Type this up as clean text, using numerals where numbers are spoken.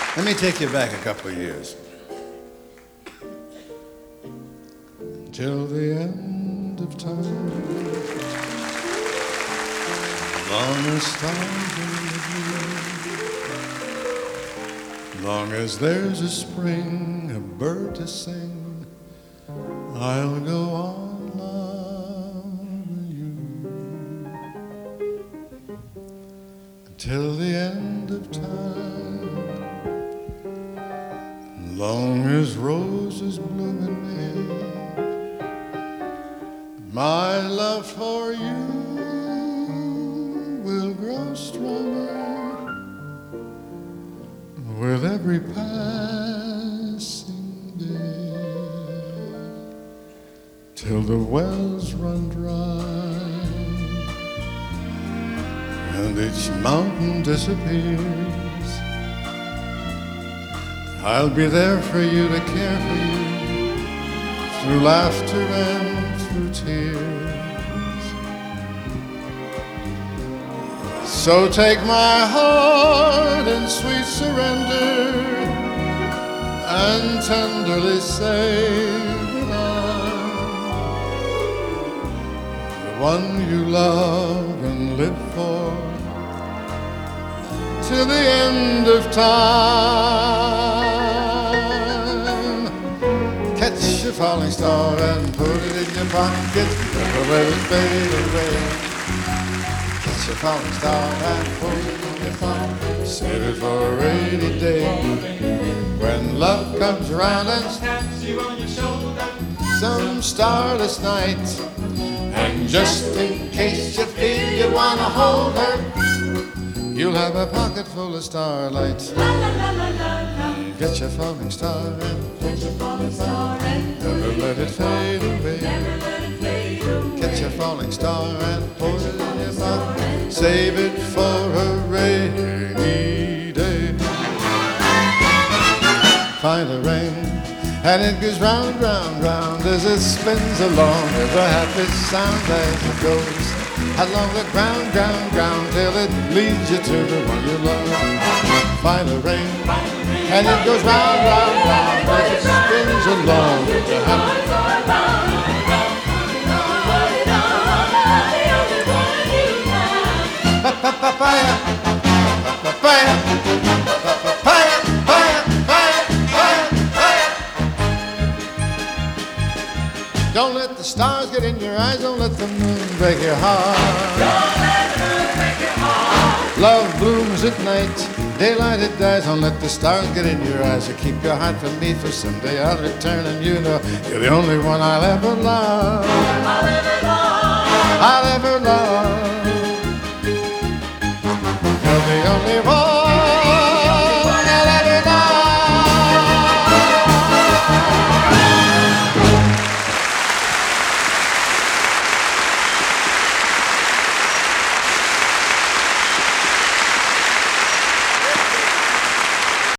Let me take you back a couple of years. Till the end of time, long as stars in the blue, long as there's a spring, a bird to sing, I'll go on loving you. Till the end of time, long as roses bloom in May, my love for you will grow stronger with every passing day, till the wells run dry and each mountain disappears. I'll be there for you, to care for you, through laughter and through tears. So take my heart in sweet surrender and tenderly say goodnight. The one you love and live for till the end of time. Catch a falling star and put it in your pocket, never let it fade away. Catch a falling star and put it in your pocket, save it for a rainy day. When love comes around and taps you on your shoulder some starless night, and just in case you feel you wanna hold her, you'll have a pocket full of starlight. La, la, la, la, la, la. Get your falling star and never let it fade away. Get your falling star and put it in your pocket, save it for a rainy day. Find the rain and it goes round, round, round as it spins along with a happy sound as it goes along the ground, ground, ground, till it leads you to the one you love. Find the rain, and it goes round, round, round as it spins along with the happy. Papaya, papaya, papaya, papaya, papaya. Don't let the stars get in your eyes, don't let the moon break your heart. Don't let the moon break your heart. Love blooms at night, daylight it dies. Don't let the stars get in your eyes, or keep your heart from me, for someday I'll return and you know you're the only one I'll ever love.